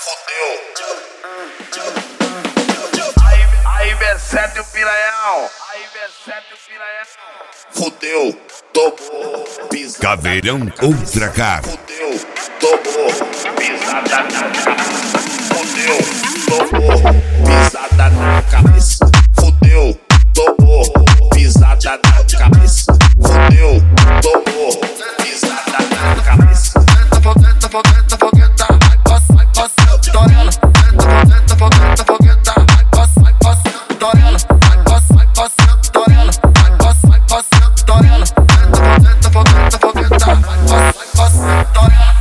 Aí B7 o piranhão. Fudeu, tomou, pisada. Caveirão Ultra Car. Fudeu, tomou, pisada na cabeça. Fudeu, tomou, pisada na cabeça. Fudeu, tomou, pisada na cabeça. Fudeu, tomou, pisada na cabeça. Fogueta, fogueta, vai passar Torela. Fogueta, fogueta, vai passar Torela. Vai passar Torela. Vai passar Torela. Fogueta, fogueta, vai passar Torela.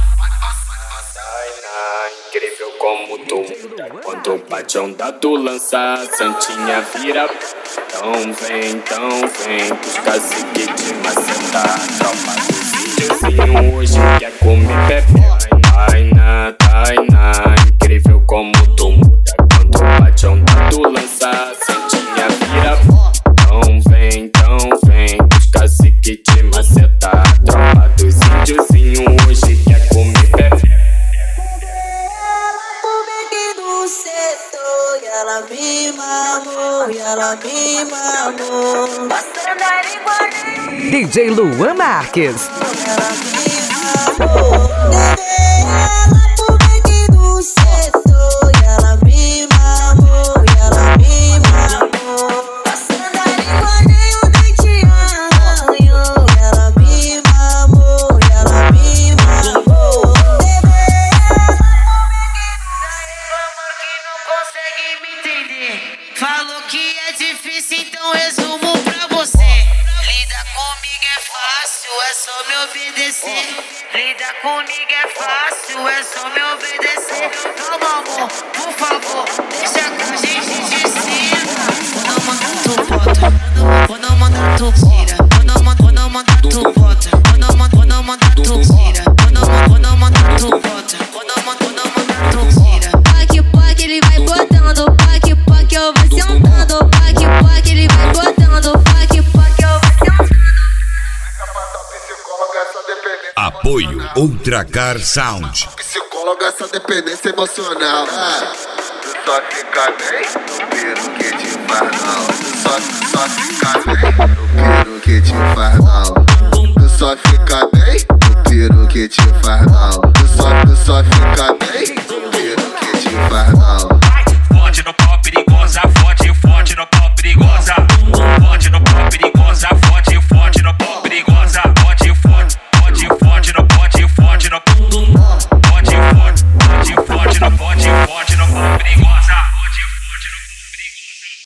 Incrível como tu muda quando o patrão dado lança, a santinha vira. Então vem, os caciques de maceta. Tropa dos índiozinho hoje quer comer bebê. Tainá, incrível como tu muda quando o patrão dado lança, a santinha vira. Então vem, os caciques de maceta. Tropa dos índiozinho hoje quer comer bebê. Ela me mamou, mostrando a língua dele. DJ Luan Marques. Ela me mamou, levei ela pro beco do setor. Ela me mamou, mostrando a língua nem o dente arranhou. Ela me mamou, levei ela pro consegue me entender. Falou que é difícil, então resumo pra você. Lidar comigo é fácil, é só me obedecer. Lidar comigo é fácil, é só me obedecer. Calma, amor, por favor, deixa que a gente decida. Quando mandar tu bota, quando mandar tu tira. Quando mandar tu bota, quando mandar tu tira. Quando mandar tu bota, quando mandar tu tira. Pac, ele vai botando, pac, eu vou sentando. Pac, ele vai botando, pac, eu vou sentando. Apoio Ultra Car Sound. Psicóloga, essa dependência emocional. Tu só fica bem no piro que te faz mal. Tu só fica bem no piro que te faz mal. Tu só fica bem no piro que te faz mal. Tu só fica